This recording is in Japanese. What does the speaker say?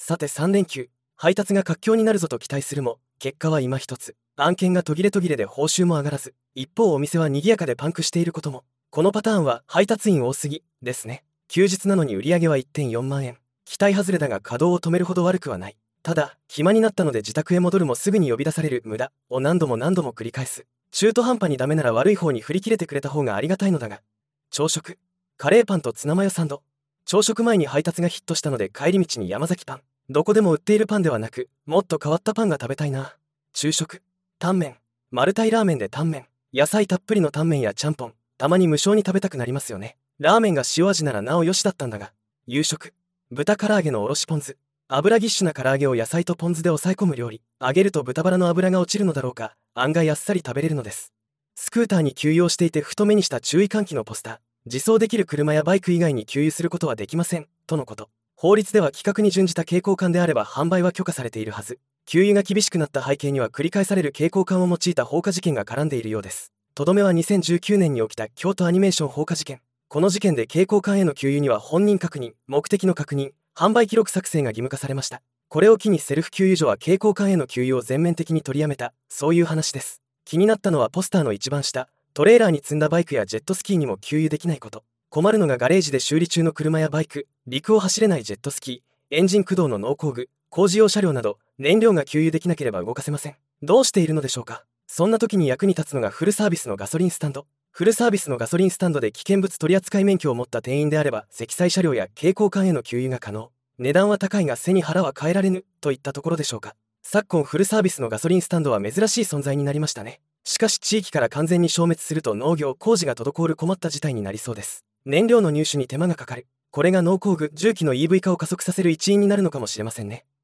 さて3連休、配達が活況になるぞと期待するも、結果は今一つ。案件が途切れ途切れで報酬も上がらず、一方お店は賑やかでパンクしていることも。このパターンは配達員多すぎ、ですね。休日なのに売上は 1.4 万円。期待外れだが稼働を止めるほど悪くはない。ただ、暇になったので自宅へ戻るもすぐに呼び出される無駄を何度も繰り返す。中途半端にダメなら悪い方に振り切れてくれた方がありがたいのだが。朝食。カレーパンとツナマヨサンド。朝食前に配達がヒットしたので帰り道に山崎パン。どこでも売っているパンではなく、もっと変わったパンが食べたいな。昼食。タンメン。マルタイラーメンでタンメン。野菜たっぷりのタンメンやちゃんぽん。たまに無償に食べたくなりますよね。ラーメンが塩味ならなおよしだったんだが。夕食。豚唐揚げのおろしポン酢。油ぎっしゅな唐揚げを野菜とポン酢で抑え込む料理。揚げると豚バラの脂が落ちるのだろうか、案外あっさり食べれるのです。スクーターに給油をしていてふと目にした注意喚起のポスター。自走できる車やバイク以外に給油することはできません、とのこと。法律では規格に準じた携行缶であれば販売は許可されているはず。給油が厳しくなった背景には繰り返される携行缶を用いた放火事件が絡んでいるようです。とどめは2019年に起きた京都アニメーション放火事件。この事件で携行缶への給油には本人確認、目的の確認、販売記録作成が義務化されました。これを機にセルフ給油所は携行缶への給油を全面的に取りやめた、そういう話です。気になったのはポスターの一番下、トレーラーに積んだバイクやジェットスキーにも給油できないこと。困るのがガレージで修理中の車やバイク、陸を走れないジェットスキー、エンジン駆動の農工具、工事用車両など、燃料が給油できなければ動かせません。どうしているのでしょうか。そんな時に役に立つのがフルサービスのガソリンスタンド。フルサービスのガソリンスタンドで危険物取扱免許を持った店員であれば、積載車両や携行缶への給油が可能。値段は高いが背に腹は変えられぬ、といったところでしょうか。昨今フルサービスのガソリンスタンドは珍しい存在になりましたね。しかし地域から完全に消滅すると農業、工事が滞る困った事態になりそうです。燃料の入手に手間がかかる。これが農工具、重機の EV 化を加速させる一因になるのかもしれませんね。